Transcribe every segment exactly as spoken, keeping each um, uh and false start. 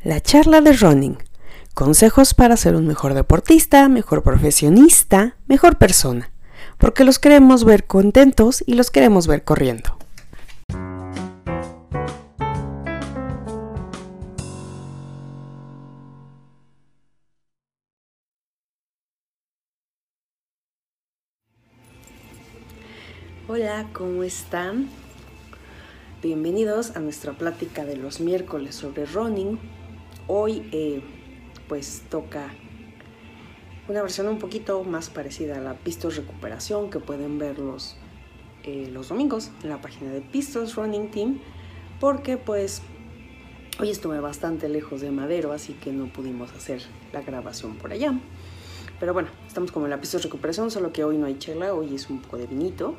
La charla de running. Consejos para ser un mejor deportista, mejor profesionista, mejor persona. Porque los queremos ver contentos y los queremos ver corriendo. Hola, ¿cómo están? Bienvenidos a nuestra plática de los miércoles sobre running. Hoy eh, pues toca una versión un poquito más parecida a la Pistols Recuperación, que pueden verlos eh, los domingos en la página de Pistols Running Team, porque pues hoy estuve bastante lejos de Madero, así que no pudimos hacer la grabación por allá. Pero bueno, estamos como en la Pistols Recuperación, solo que hoy no hay chela, hoy es un poco de vinito.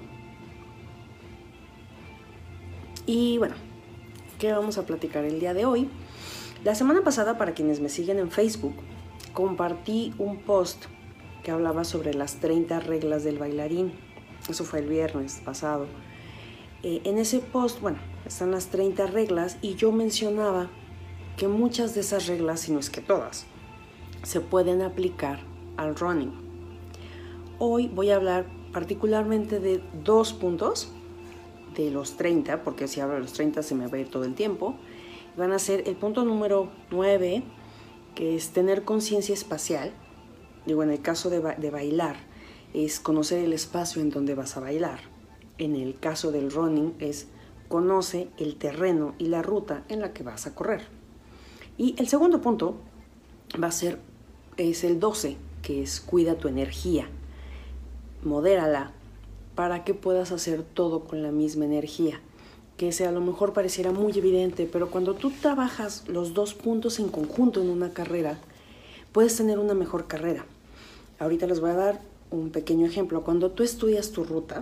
Y bueno, ¿qué vamos a platicar el día de hoy? La semana pasada, para quienes me siguen en Facebook, compartí un post que hablaba sobre las treinta reglas del bailarín. Eso fue el viernes pasado. Eh, en ese post, bueno, están las treinta reglas y yo mencionaba que muchas de esas reglas, si no es que todas, se pueden aplicar al running. Hoy voy a hablar particularmente de dos puntos de los treinta, porque si hablo de los treinta se me va a ir todo el tiempo. Van a ser el punto número nueve, que es tener conciencia espacial. Digo, en el caso de, ba- de bailar, es conocer el espacio en donde vas a bailar. En el caso del running, es conoce el terreno y la ruta en la que vas a correr. Y el segundo punto va a ser, es el doce, que es cuida tu energía. Modérala para que puedas hacer todo con la misma energía. Que ese a lo mejor pareciera muy evidente, pero cuando tú trabajas los dos puntos en conjunto en una carrera, puedes tener una mejor carrera. Ahorita les voy a dar un pequeño ejemplo. Cuando tú estudias tu ruta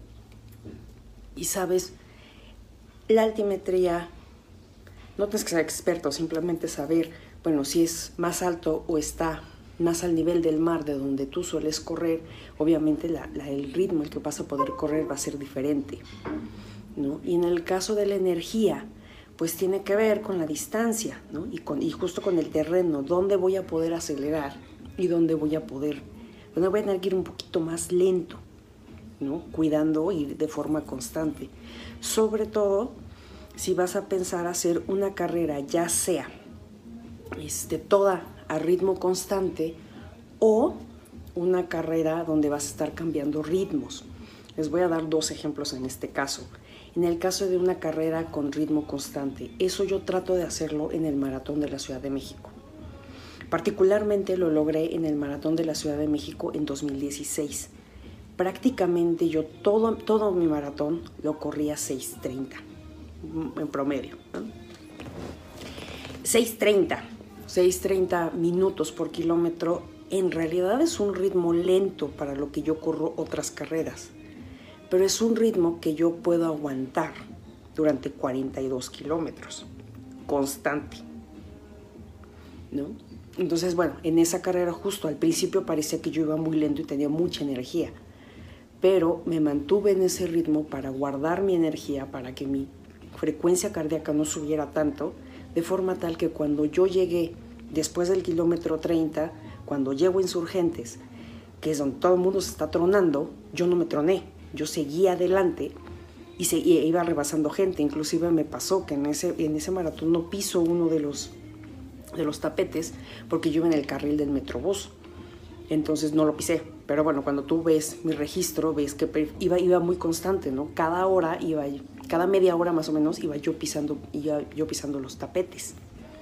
y sabes la altimetría, no tienes que ser experto, simplemente saber, bueno, si es más alto o está más al nivel del mar de donde tú sueles correr, obviamente la, la, el ritmo el que vas a poder correr va a ser diferente, ¿no? Y en el caso de la energía, pues tiene que ver con la distancia, ¿no? Y, con, y justo con el terreno, dónde voy a poder acelerar y dónde voy a poder, dónde voy a tener que ir un poquito más lento, ¿no? Cuidando y de forma constante. Sobre todo, si vas a pensar hacer una carrera, ya sea este, toda a ritmo constante o una carrera donde vas a estar cambiando ritmos. Les voy a dar dos ejemplos en este caso. En el caso de una carrera con ritmo constante, eso yo trato de hacerlo en el Maratón de la Ciudad de México. Particularmente lo logré en el Maratón de la Ciudad de México en dos mil dieciséis. Prácticamente yo todo, todo mi maratón lo corría seis treinta en promedio, ¿no? seis treinta, seis treinta minutos por kilómetro. En realidad es un ritmo lento para lo que yo corro otras carreras, pero es un ritmo que yo puedo aguantar durante cuarenta y dos kilómetros, constante, ¿no? Entonces, bueno, en esa carrera justo al principio parecía que yo iba muy lento y tenía mucha energía, pero me mantuve en ese ritmo para guardar mi energía, para que mi frecuencia cardíaca no subiera tanto, de forma tal que cuando yo llegué después del kilómetro treinta, cuando llego a Insurgentes, que es donde todo el mundo se está tronando, yo no me troné. Yo seguía adelante y, se, y iba rebasando gente. Inclusive me pasó que en ese, en ese maratón no piso uno de los, de los tapetes porque yo iba en el carril del Metrobús. Entonces no lo pisé. Pero bueno, cuando tú ves mi registro, ves que iba, iba muy constante, ¿no? Cada hora, iba, cada media hora más o menos, iba yo pisando, iba yo pisando los tapetes.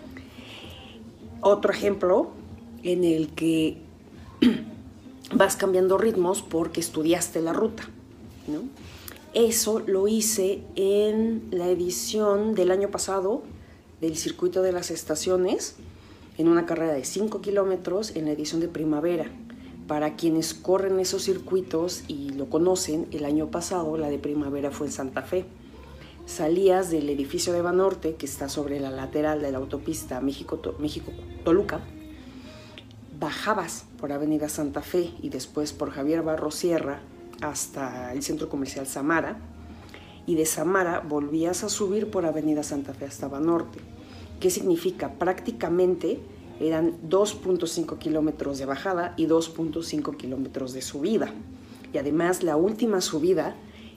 Otro ejemplo en el que vas cambiando ritmos porque estudiaste la ruta, ¿no? Eso lo hice en la edición del año pasado del Circuito de las Estaciones, en una carrera de cinco kilómetros en la edición de primavera. Para quienes corren esos circuitos y lo conocen, el año pasado la de primavera fue en Santa Fe. Salías del edificio de Banorte, que está sobre la lateral de la autopista México-Toluca, bajabas por Avenida Santa Fe y después por Javier Barros Sierra hasta el centro comercial Samara, y de Samara volvías a subir por Avenida Santa Fe hasta Banorte. ¿Qué significa? Prácticamente eran dos punto cinco kilómetros de bajada y dos punto cinco kilómetros de subida. Y además la última subida,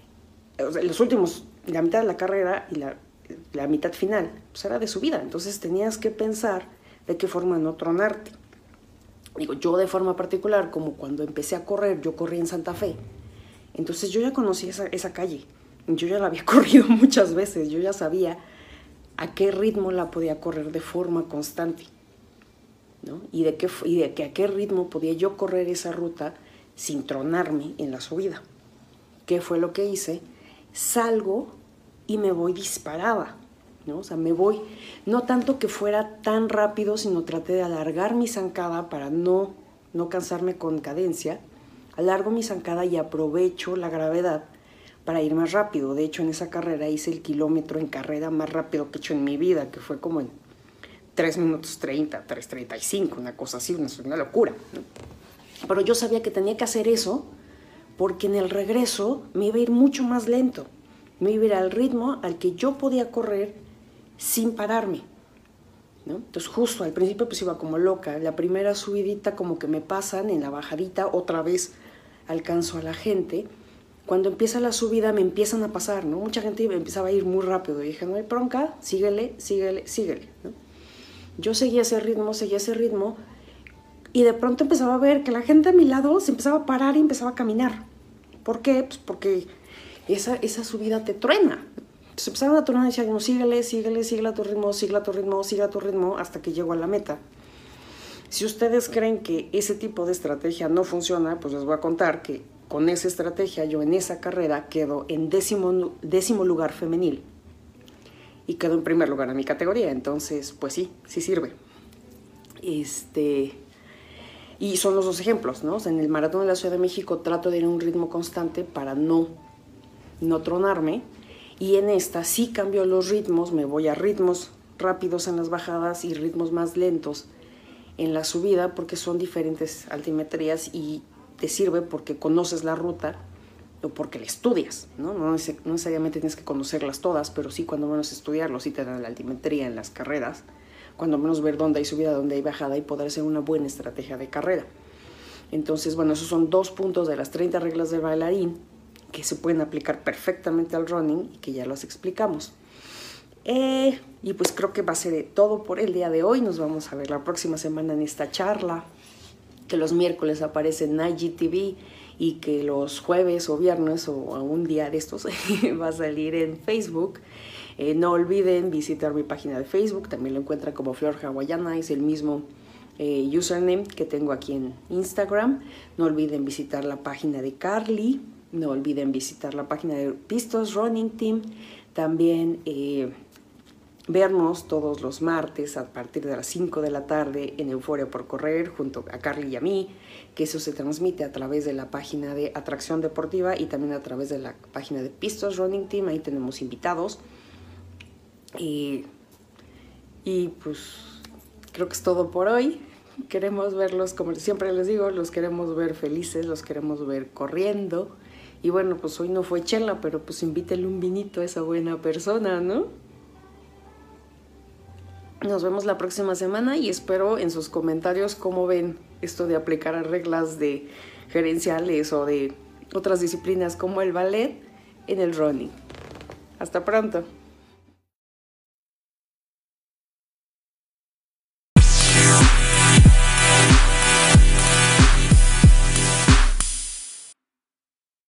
o sea, los últimos, la mitad de la carrera y la, la mitad final, pues era de subida. Entonces tenías que pensar de qué forma no tronarte. Digo, yo de forma particular, como cuando empecé a correr, yo corrí en Santa Fe. Entonces yo ya conocía esa, esa calle. Yo ya la había corrido muchas veces. Yo ya sabía a qué ritmo la podía correr de forma constante, ¿no? Y de qué, y de que a qué ritmo podía yo correr esa ruta sin tronarme en la subida. ¿Qué fue lo que hice? Salgo y me voy disparada, ¿no? O sea, me voy, no tanto que fuera tan rápido, sino traté de alargar mi zancada para no, no cansarme con cadencia. Alargo mi zancada y aprovecho la gravedad para ir más rápido. De hecho, en esa carrera hice el kilómetro en carrera más rápido que he hecho en mi vida, que fue como en tres minutos treinta, tres treinta y cinco, una cosa así, una, una locura, ¿no? Pero yo sabía que tenía que hacer eso porque en el regreso me iba a ir mucho más lento. Me iba a ir al ritmo al que yo podía correr sin pararme, ¿no? Entonces justo al principio pues iba como loca. La primera subidita como que me pasan, en la bajadita otra vez alcanzo a la gente. Cuando empieza la subida me empiezan a pasar, ¿no? Mucha gente empezaba a ir muy rápido. Y dije, no hay bronca, síguele, síguele, síguele, ¿no? Yo seguía ese ritmo, seguía ese ritmo. Y de pronto empezaba a ver que la gente a mi lado se empezaba a parar y empezaba a caminar. ¿Por qué? Pues porque esa, esa subida te truena. Entonces empezaron a tronar y decían, no, síguele, síguele, síguele a tu ritmo, síguele a tu ritmo, síguele a tu ritmo, hasta que llego a la meta. Si ustedes creen que ese tipo de estrategia no funciona, pues les voy a contar que con esa estrategia yo en esa carrera quedo en décimo, décimo lugar femenil y quedo en primer lugar en mi categoría. Entonces, pues sí, sí sirve. Este... Y son los dos ejemplos, ¿no? O sea, en el maratón de la Ciudad de México trato de ir a un ritmo constante para no, no tronarme. Y en esta sí cambio los ritmos, me voy a ritmos rápidos en las bajadas y ritmos más lentos en la subida, porque son diferentes altimetrías y te sirve porque conoces la ruta o porque la estudias, ¿no? No necesariamente tienes que conocerlas todas, pero sí cuando menos estudiarlo, sí te dan la altimetría en las carreras. Cuando menos ver dónde hay subida, dónde hay bajada y poder hacer una buena estrategia de carrera. Entonces, bueno, esos son dos puntos de las treinta reglas del bailarín que se pueden aplicar perfectamente al running y que ya los explicamos. Eh, y pues creo que va a ser todo por el día de hoy. Nos vamos a ver la próxima semana en esta charla, que los miércoles aparece en I G T V y que los jueves o viernes o un día de estos va a salir en Facebook. Eh, no olviden visitar mi página de Facebook, también lo encuentran como Flor Hawaiana, es el mismo eh, username que tengo aquí en Instagram. No olviden visitar la página de Carly, no olviden visitar la página de Pistos Running Team, también eh, vernos todos los martes a partir de las cinco de la tarde en Euforia por Correr junto a Carly y a mí, que eso se transmite a través de la página de Atracción Deportiva y también a través de la página de Pistos Running Team. Ahí tenemos invitados. Y, y pues creo que es todo por hoy. Queremos verlos, como siempre les digo, los queremos ver felices, los queremos ver corriendo. Y bueno, pues hoy no fue chela, pero pues invítele un vinito a esa buena persona, ¿no? Nos vemos la próxima semana y espero en sus comentarios cómo ven esto de aplicar a reglas de gerenciales o de otras disciplinas como el ballet en el running. Hasta pronto.